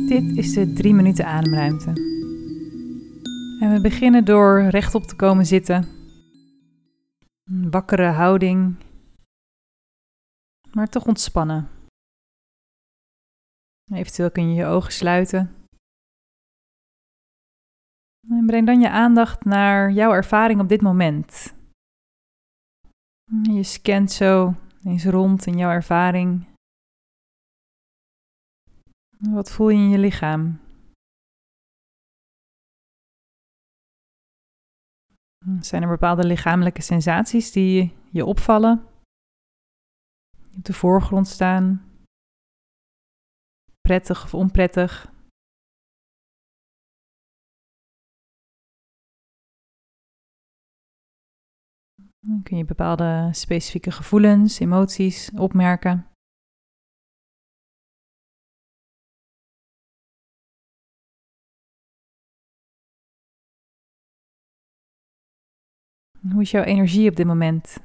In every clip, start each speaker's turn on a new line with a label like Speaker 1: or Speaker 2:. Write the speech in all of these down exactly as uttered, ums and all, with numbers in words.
Speaker 1: Dit is de drie minuten ademruimte. En we beginnen door rechtop te komen zitten. Een wakkere houding, maar toch ontspannen. Eventueel kun je je ogen sluiten. En breng dan je aandacht naar jouw ervaring op dit moment. Je scant zo eens rond in jouw ervaring. Wat voel je in je lichaam? Zijn er bepaalde lichamelijke sensaties die je opvallen? Die op de voorgrond staan? Prettig of onprettig? Dan kun je bepaalde specifieke gevoelens, emoties opmerken. Hoe is jouw energie op dit moment?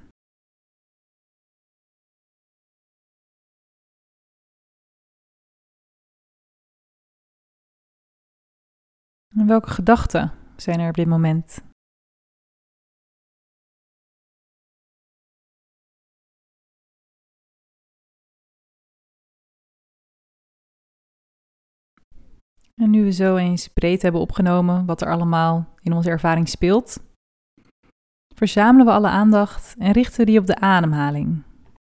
Speaker 1: En welke gedachten zijn er op dit moment? En nu we zo eens breed hebben opgenomen wat er allemaal in onze ervaring speelt, verzamelen we alle aandacht en richten we die op de ademhaling.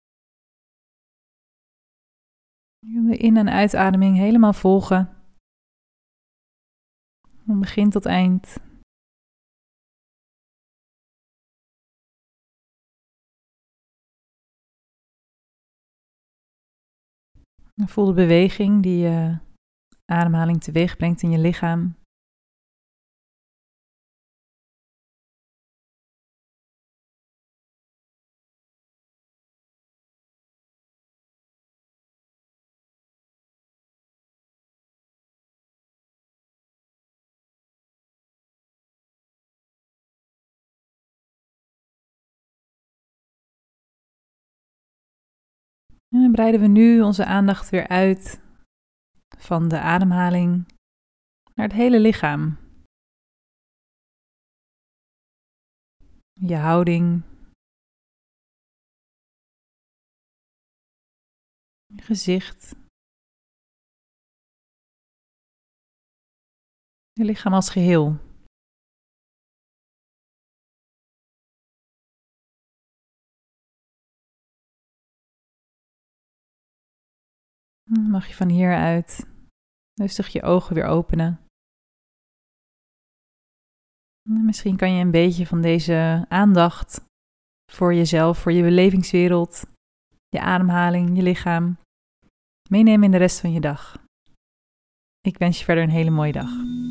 Speaker 1: De in- en uitademing helemaal volgen. Van begin tot eind. En voel de beweging die je ademhaling teweeg brengt in je lichaam. En dan breiden we nu onze aandacht weer uit van de ademhaling naar het hele lichaam. Je houding, je gezicht, je lichaam als geheel. Dan mag je van hieruit rustig je ogen weer openen. En misschien kan je een beetje van deze aandacht voor jezelf, voor je belevingswereld, je ademhaling, je lichaam, meenemen in de rest van je dag. Ik wens je verder een hele mooie dag.